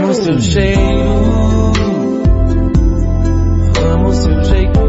amo seu cheiro, amo seu jeito.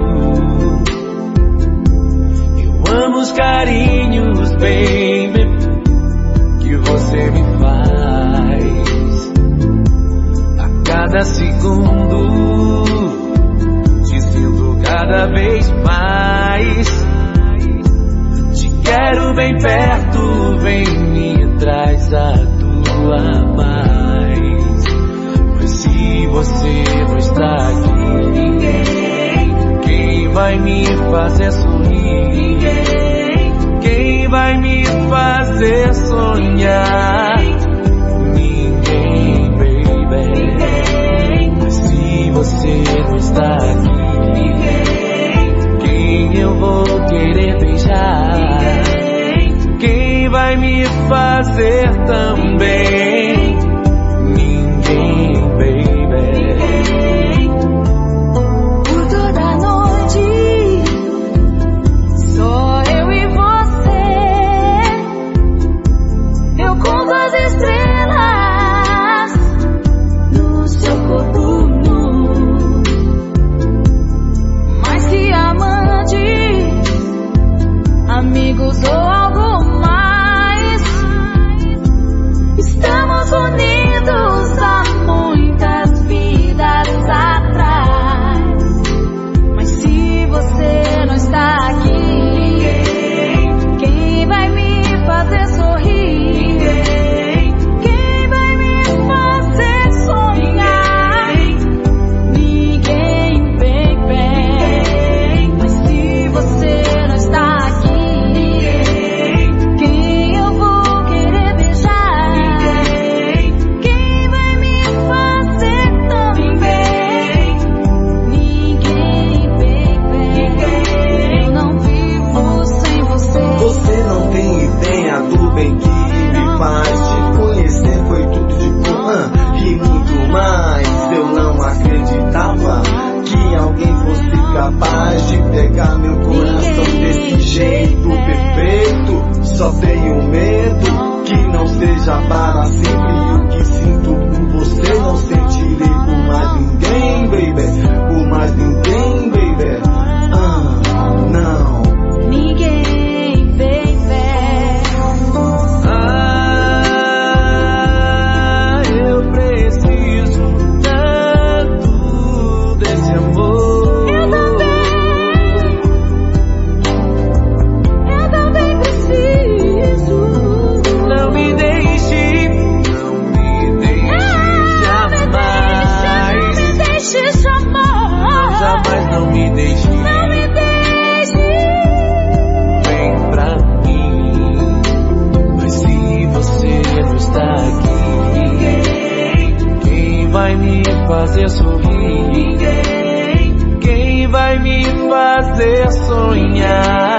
Eu amo os carinhos, baby, que você me faz. A cada segundo te sinto cada vez mais. Te quero bem perto, vem me traz a tua mais. Mas se você não está aqui, ninguém. Quem vai me fazer sorrir? Ninguém. Quem vai me fazer sonhar? Ninguém, baby. Ninguém. Mas se você não está aqui, ninguém. Quem eu vou querer beijar? Ninguém. Quem vai me fazer também? Ninguém, baby. Ninguém. Por toda a noite, só eu e você. Eu conto as estrelas no seu corpo nu. Mais que amante, amigos ou algo mais. Estamos unidos há muitas vidas atrás. Mas se você não está aqui, ninguém. Quem vai me fazer sorrir? Ninguém. Quem vai me fazer sonhar? Ninguém, baby. Mas se você não está aqui, ninguém. Quem eu vou querer beijar? Ninguém. Quem vai me fazer também? Ninguém, baby. Eu não vivo sem você. Você não tem ideia do bem que me faz. Te conhecer foi tudo de bom e muito mais. Eu não acreditava que alguém fosse capaz de pegar meu coração desse jeito perfeito. Só tenho medo que não seja para sempre. O que sinto por você não sentirei por mais ninguém, baby. Por mais ninguém, baby. Não. Ninguém, baby. Eu preciso tanto desse amor. Eu também preciso. Não me deixe jamais. Não me deixe jamais. Jamais não me deixe. Não me deixe. Vem pra mim. Mas se você não está aqui, ninguém. Quem vai me fazer sorrir? Ninguém. Quem vai me fazer sonhar?